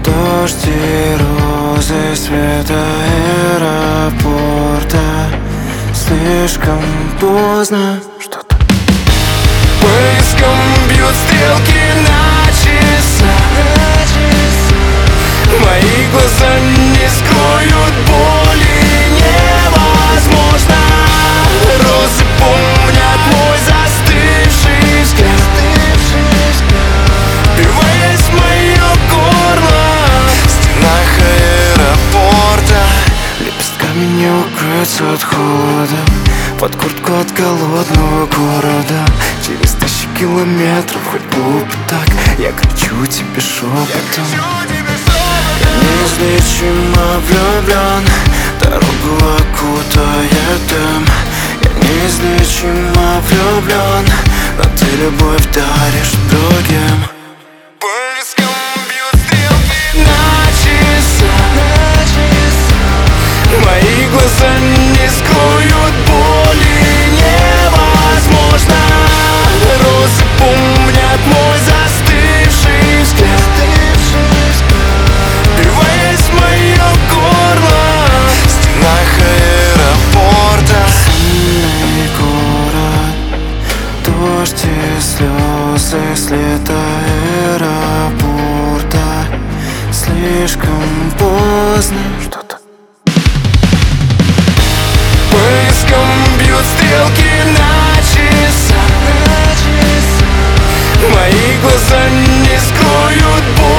Дождь и розы света аэропорта. Слишком поздно что-то. Поиском бьют стрелки на часах. Мои глаза не скроют боли, невозможно. Розы помнят мой застывший взгляд, впиваясь в мое горло. В стенах аэропорта лепестками не укрыться от холода. Под куртку от голодного города. Через тысячи километров, хоть бы так. Я кричу тебе шепотом. Неизлечимо влюблен, дорогу окутает дым. Я неизлечимо влюблен, но ты любовь даришь другим. Поиском бьют стрелки на часах. Мои глаза не скроют боли, невозможно. Розы помнят мой застывший взгляд, впиваясь в мое горло. В стенах аэропорта сонный город. Дождь и слезы, след аэропорта. Слишком поздно что-то. Поиском бьют стрелки на часах. Мои глаза не скроют боль.